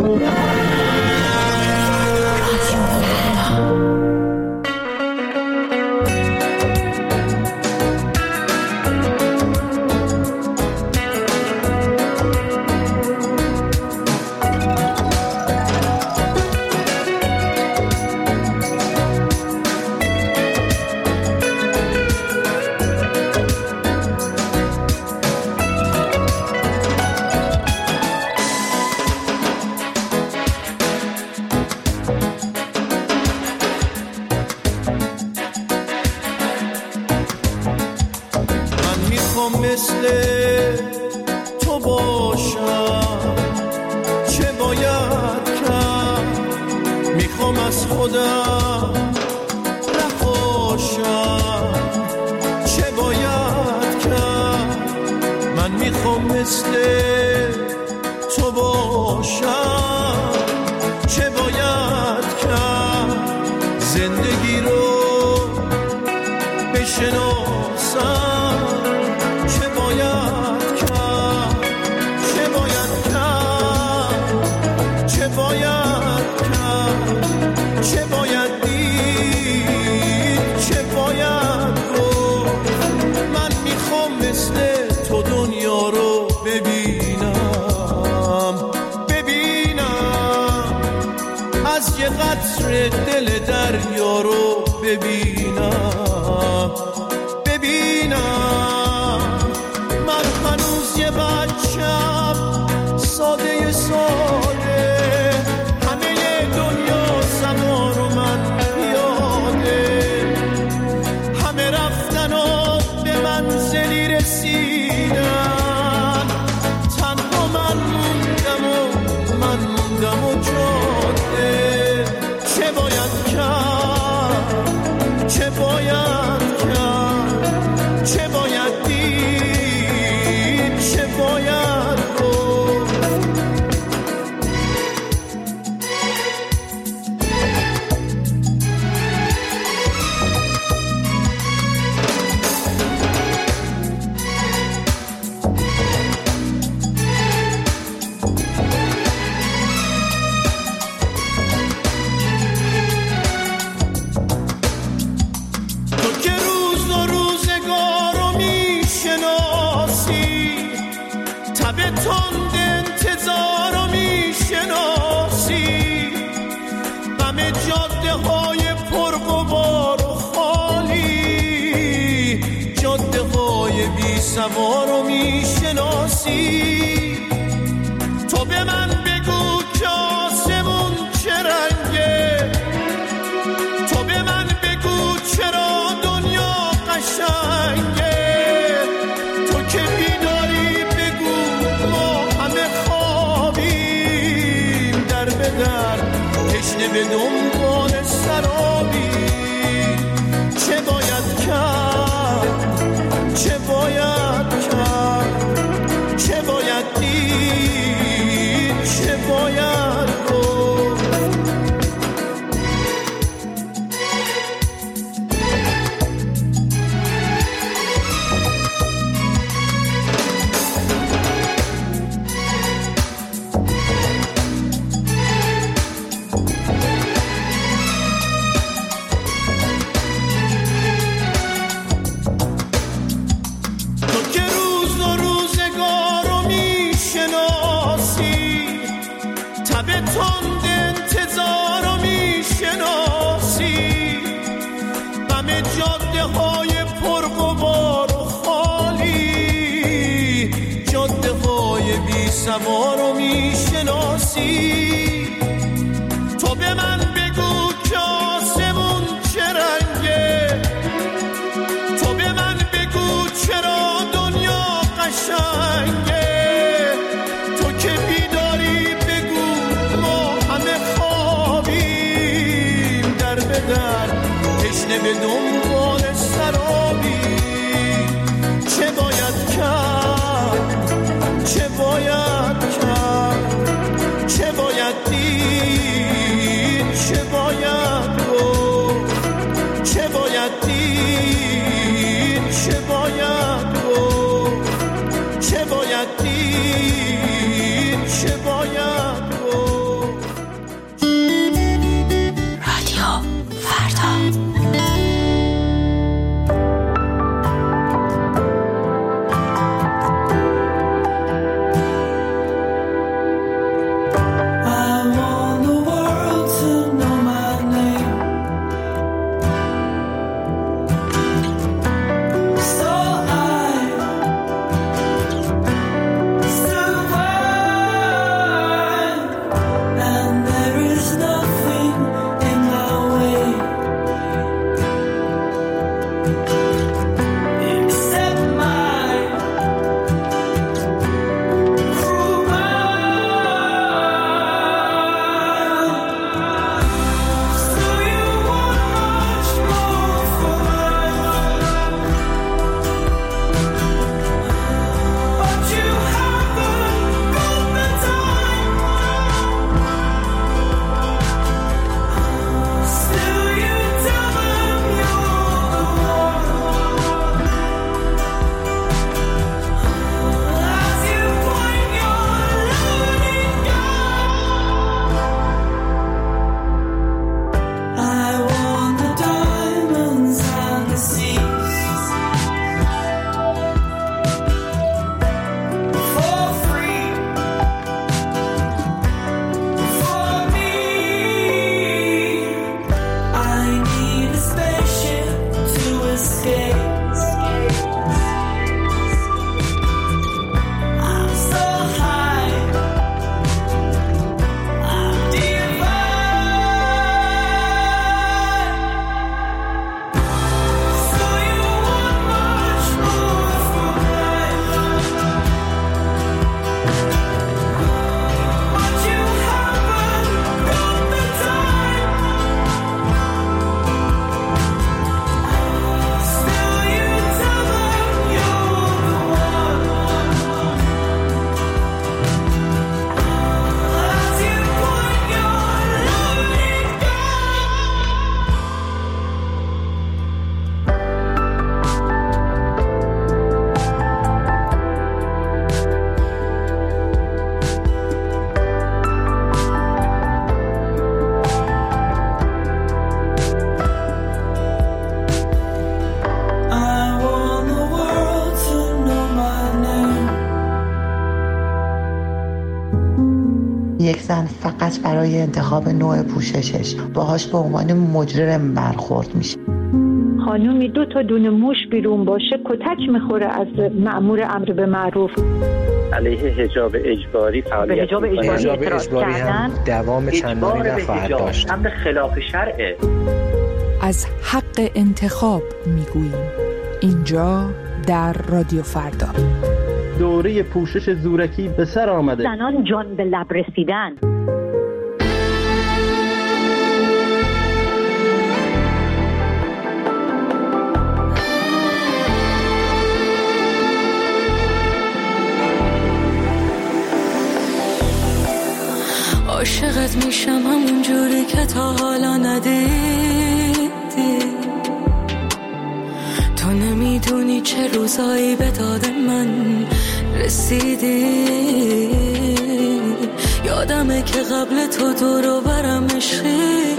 مثل تو باشم چه باید کرد، میخوام از خودم نخواشم چه باید کرد. من میخوام مثل تو باشم چه باید کرد، زندگی رو بشناسم چه باید دید چه باید گفت. من میخوام مثل تو دنیا رو ببینم از یه قطره دل دریا رو ببینم. من هنوز یه بچم ساده سوارو میشناسی. تو به من بگو که آسمون چه رنگه، تو به من بگو چرا دنیا قشنگه. تو که بیداری بگو ما همه خوابیم، در به در تشنه به دنبال سرابیم. چه باید کرد چه باید کرد، چه باید دید چه باید گفت. سوارو میشناسی. تو به من بگو که آسمون چه رنگه، تو به من بگو چرا دنیا قشنگه. تو که بیداری بگو ما همه خوابیم، در به در تشنه به دنبال سرابیم. چه باید کرد چه باید کرد، چه باید دید چه یک زن فقط برای انتخاب نوع پوششش باهاش به عنوان مجرم برخورد میشه. خانومی 2 تا دونه موش بیرون باشه کتک میخوره از مأمور امر به معروف. علیه حجاب اجباری فعالیت حجاب اجباری هم دوام چندانی نخواهد داشت. امر خلاف شرعه. از حق انتخاب میگوییم اینجا در رادیو فردا. دوره پوشش زورکی به سر آمده. زنان جان به لب رسیدن. عاشقت میشم همون جوری که تا حالا ندیدی. تو نمیدونی چه روزایی به داد من رسیدی. یادمه که قبل تو دور و برم عشقی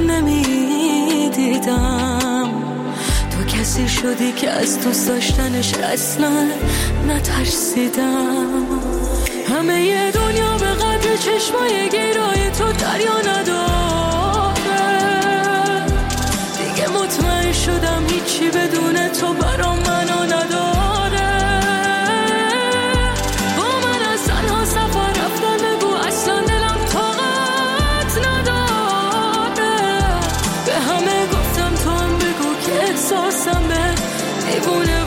نمیدیدم. تو کسی شدی که از دوست داشتنش اصلا نترسیدم. همه ی دنیا به قدر چشمای گیرای تو دریا نداره. دیگه مطمئن شدم هیچی بدون تو برام منو نداره. با من از تنها سفر رفتن بگو اصلا دلم طاقت نداره. به همه گفتم تو هم بگو که احساسم به دیوونه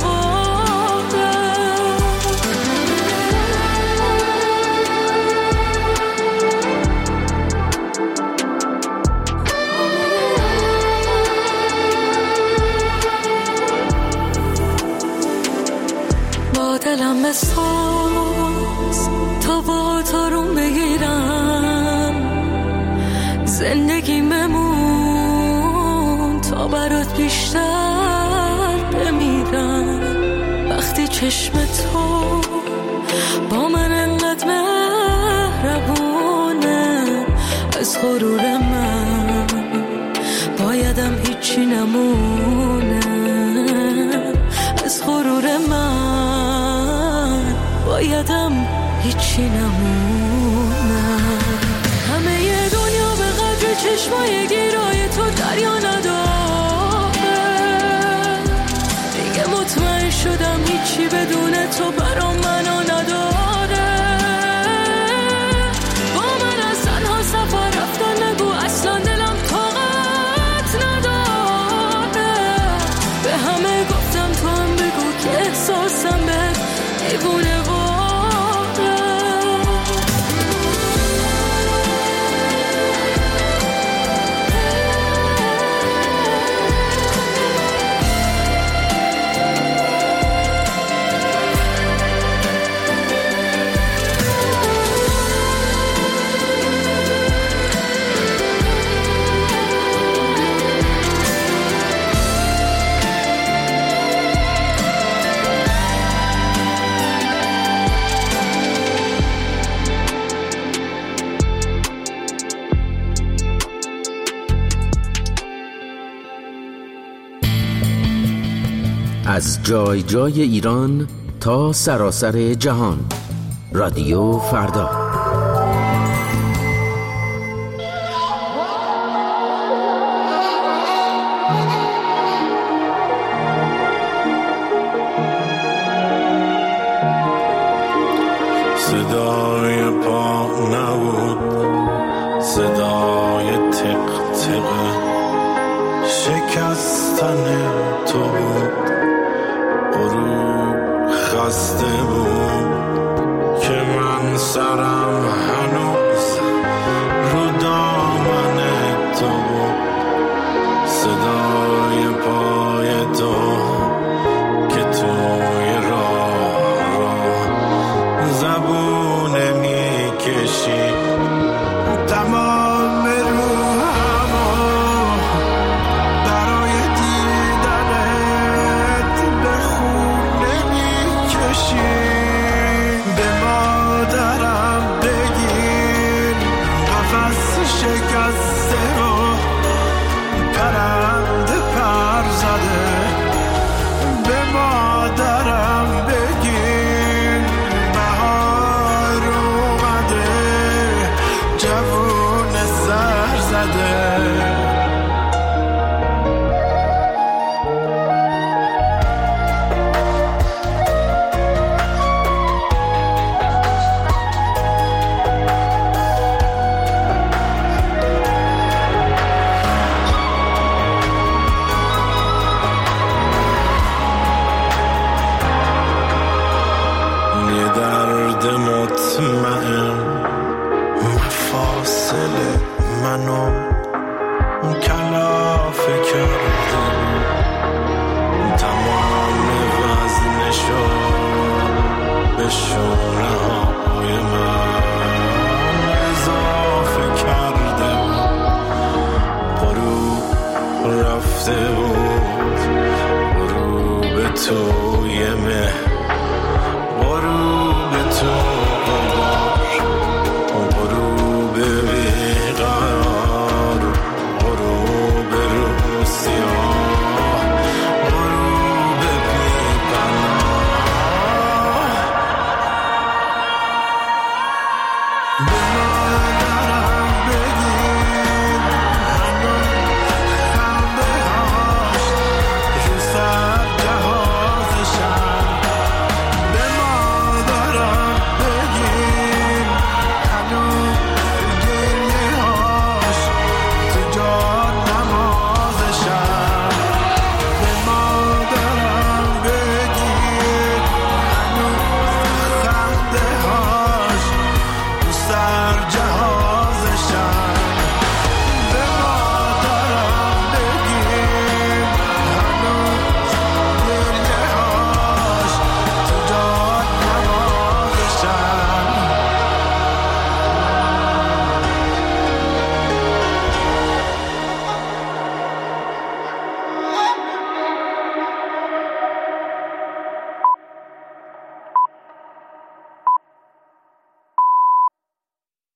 دلم بساز تا با تارون بگیرم. زندگی ممون تا برات بیشتر بمیرم. وقتی چشم تو با من انقدر مهربونه، از غرور من بایدم هیچی نمونه. از غرور من بایدم هیچی نمونم. همه ی دنیا به قدر چشمای گیرای تو دریا نداره. دیگه مطمئن شدم هیچی بدون تو برام منو نداره. با من از تنها سفر رفتن نگو اصلا دلم طاقت نداره. به همه گفتم تو هم بگو که احساسم به دیوونه از جای جای ایران تا سراسر جهان. رادیو فردا. صدای پا نبود، صدای تق تق شکستن تو بود. غروب خسته بود که من سرم هنوز رو دامن تو بود. صدای پای تو که توی راه زبون میکشی. تمام روحمو برای دیدنت به خون نمیکشی. به مادرم دل منو کلافه کرده، تمام وزنشو به شونه های من اضافه کرده، غروب رفته بود غروب توی مه، غروب تو غروب بیقرار، غروب رو سیاه، غروب بی‌پناه. به مادرم بگین هنوز خنده هاش رو سر جهازشم، به مادرم بگین هنوز گریه هاش تو جان نمازشم، به مادرم بگین هنوز خنده هاش رو سر جهازشم.